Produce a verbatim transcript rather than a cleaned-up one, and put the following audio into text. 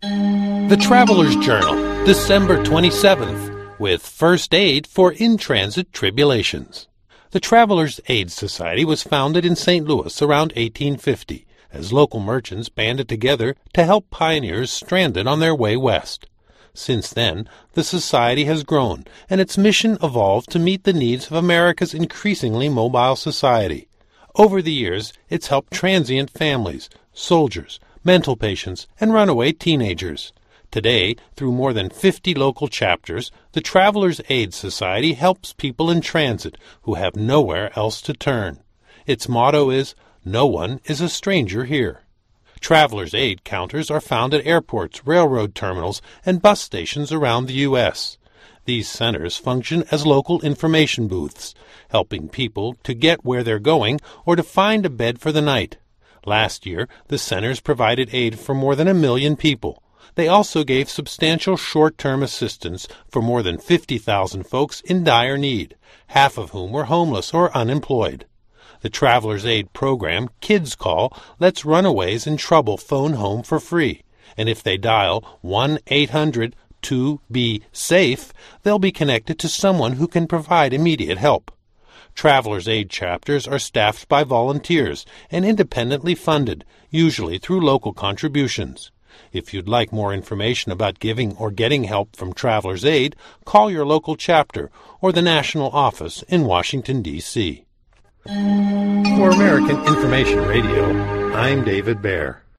The Traveler's Journal, December twenty-seventh, with First Aid for In-Transit Tribulations. The Travelers' Aid Society was founded in Saint Louis around eighteen fifty, as local merchants banded together to help pioneers stranded on their way west. Since then, the society has grown, and its mission evolved to meet the needs of America's increasingly mobile society. Over the years, it's helped transient families, soldiers, mental patients, and runaway teenagers. Today, through more than fifty local chapters, the Travelers' Aid Society helps people in transit who have nowhere else to turn. Its motto is, "No one is a stranger here." Travelers' Aid counters are found at airports, railroad terminals, and bus stations around the U S These centers function as local information booths, helping people to get where they're going or to find a bed for the night. Last year, the centers provided aid for more than a million people. They also gave substantial short-term assistance for more than fifty thousand folks in dire need, half of whom were homeless or unemployed. The Travelers' Aid program, Kids Call, lets runaways in trouble phone home for free, and if they dial one eight hundred two B SAFE, they'll be connected to someone who can provide immediate help. Travelers' Aid chapters are staffed by volunteers and independently funded, usually through local contributions. If you'd like more information about giving or getting help from Travelers' Aid, call your local chapter or the national office in Washington, D C For American Information Radio, I'm David Baer.